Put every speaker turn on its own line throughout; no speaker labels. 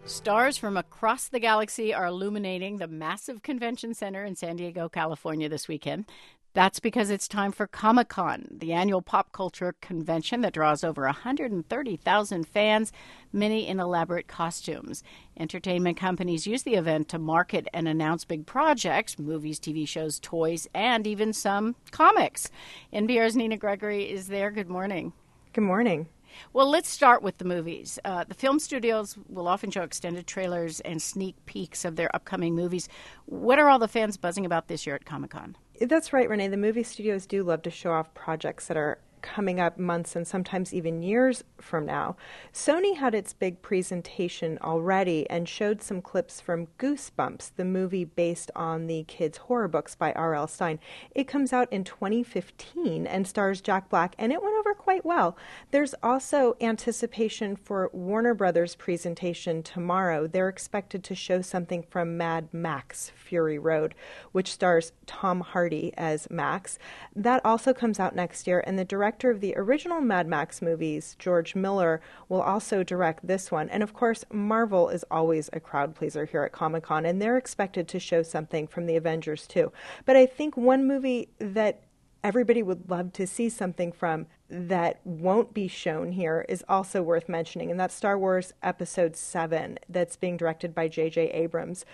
Stars from across the galaxy are illuminating the massive convention center in San Diego, California this weekend. That's because it's time for Comic-Con, the annual pop culture convention that draws over 130,000 fans, many in elaborate costumes. Entertainment companies use the event to market and announce big projects, movies, TV shows, toys, and even some comics. NPR's Nina Gregory is there. Good morning.
Good morning.
Well, let's start with the movies. The film studios will often show extended trailers and sneak peeks of their upcoming movies. What are all the fans buzzing about this year at Comic-Con?
That's right, Renee. The movie studios do love to show off projects that are coming up months and sometimes even years from now. Sony had its big presentation already and showed some clips from Goosebumps, the movie based on the kids' horror books by R.L. Stine. It comes out in 2015 and stars Jack Black, and it went over quite well. There's also anticipation for Warner Brothers' presentation tomorrow. They're expected to show something from Mad Max: Fury Road, which stars Tom Hardy as Max. That also comes out next year, and the director of the original Mad Max movies, George Miller, will also direct this one. And of course, Marvel is always a crowd pleaser here at Comic-Con, and they're expected to show something from the Avengers too. But I think one movie that everybody would love to see something from that won't be shown here is also worth mentioning, and that's Star Wars Episode 7 that's being directed by J.J. Abrams.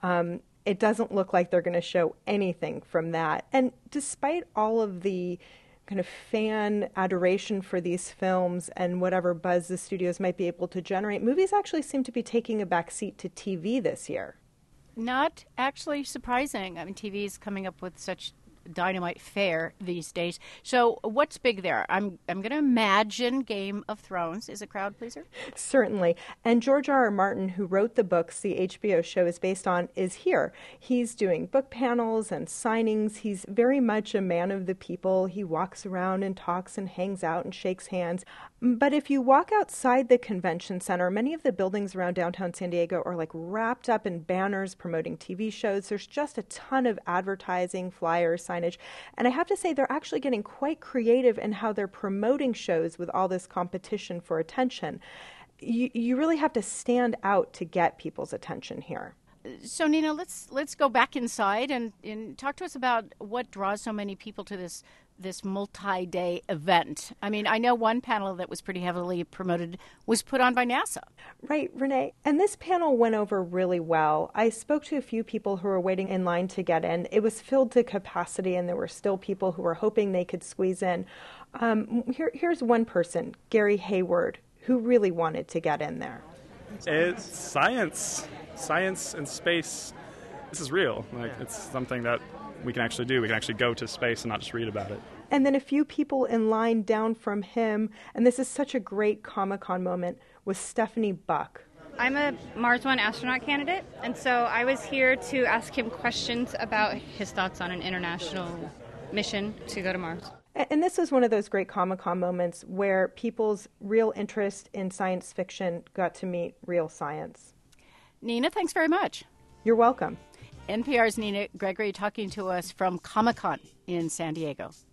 It doesn't look like they're going to show anything from that. And despite all of the kind of fan adoration for these films and whatever buzz the studios might be able to generate, movies actually seem to be taking a back seat to TV this year.
Not actually surprising. I mean, TV is coming up with such dynamite fare these days. So what's big there? I'm going to imagine Game of Thrones is a crowd pleaser.
Certainly. And George R.R. Martin, who wrote the books the HBO show is based on, is here. He's doing book panels and signings. He's very much a man of the people. He walks around and talks and hangs out and shakes hands. But if you walk outside the convention center, many of the buildings around downtown San Diego are like wrapped up in banners promoting TV shows. There's just a ton of advertising, flyers, signage. And I have to say, they're actually getting quite creative in how they're promoting shows with all this competition for attention. You really have to stand out to get people's attention here.
So, Nina, let's go back inside and talk to us about what draws so many people to this multi-day event. I mean, I know one panel that was pretty heavily promoted was put on by NASA.
Right, Renee. And this panel went over really well. I spoke to a few people who were waiting in line to get in. It was filled to capacity, and there were still people who were hoping they could squeeze in. Here's one person, Gary Hayward, who really wanted to get in there.
It's science and space. This is real. It's something that we can actually do. We can actually go to space and not just read about it.
And then a few people in line down from him, and this is such a great Comic-Con moment, was Stephanie Buck.
I'm a Mars One astronaut candidate, and so I was here to ask him questions about his thoughts on an international mission to go to Mars.
And this was one of those great Comic-Con moments where people's real interest in science fiction got to meet real science.
Nina, thanks very much.
You're welcome.
NPR's Nina Gregory talking to us from Comic-Con in San Diego.